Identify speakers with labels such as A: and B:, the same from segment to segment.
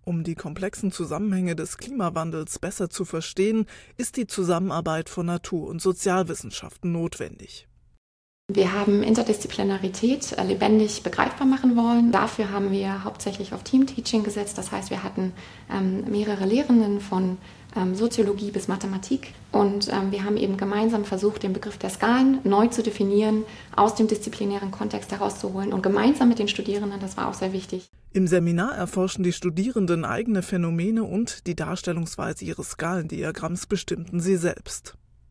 A: Um die komplexen Zusammenhänge des Klimawandels besser zu verstehen, ist die Zusammenarbeit von Natur- und Sozialwissenschaften notwendig.
B: Wir haben Interdisziplinarität lebendig begreifbar machen wollen. Dafür haben wir hauptsächlich auf Teamteaching gesetzt. Das heißt, wir hatten mehrere Lehrenden von Soziologie bis Mathematik und wir haben eben gemeinsam versucht, den Begriff der Skalen neu zu definieren, aus dem disziplinären Kontext herauszuholen und gemeinsam mit den Studierenden, das war auch sehr wichtig.
A: Im Seminar erforschen die Studierenden eigene Phänomene und die Darstellungsweise ihres Skalendiagramms bestimmten sie selbst.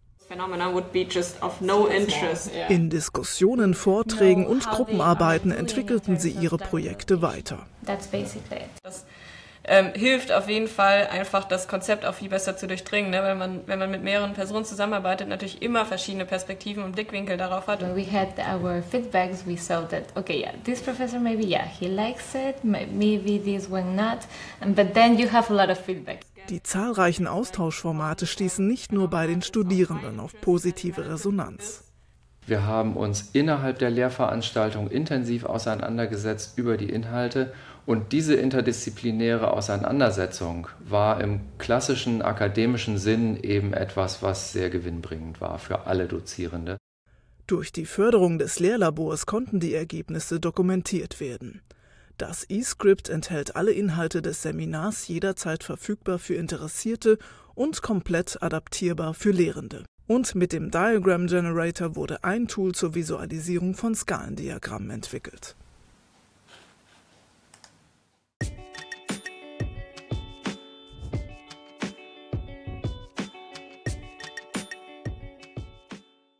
A: In Diskussionen, Vorträgen und Gruppenarbeiten entwickelten sie ihre Projekte weiter.
C: Das hilft auf jeden Fall, einfach das Konzept auch viel besser zu durchdringen, ne? Wenn man mit mehreren Personen zusammenarbeitet, natürlich immer verschiedene Perspektiven und Blickwinkel darauf hat.
D: When we had our feedbacks, we saw that, okay, yeah, this professor maybe, yeah, he likes it, maybe this one not, but then you have a lot of feedback.
A: Die zahlreichen Austauschformate stießen nicht nur bei den Studierenden auf positive Resonanz.
E: Wir haben uns innerhalb der Lehrveranstaltung intensiv auseinandergesetzt über die Inhalte und diese interdisziplinäre Auseinandersetzung war im klassischen akademischen Sinn eben etwas, was sehr gewinnbringend war für alle Dozierende.
A: Durch die Förderung des Lehrlabors konnten die Ergebnisse dokumentiert werden. Das eScript enthält alle Inhalte des Seminars jederzeit verfügbar für Interessierte und komplett adaptierbar für Lehrende. Und mit dem Diagram Generator wurde ein Tool zur Visualisierung von Skalendiagrammen entwickelt.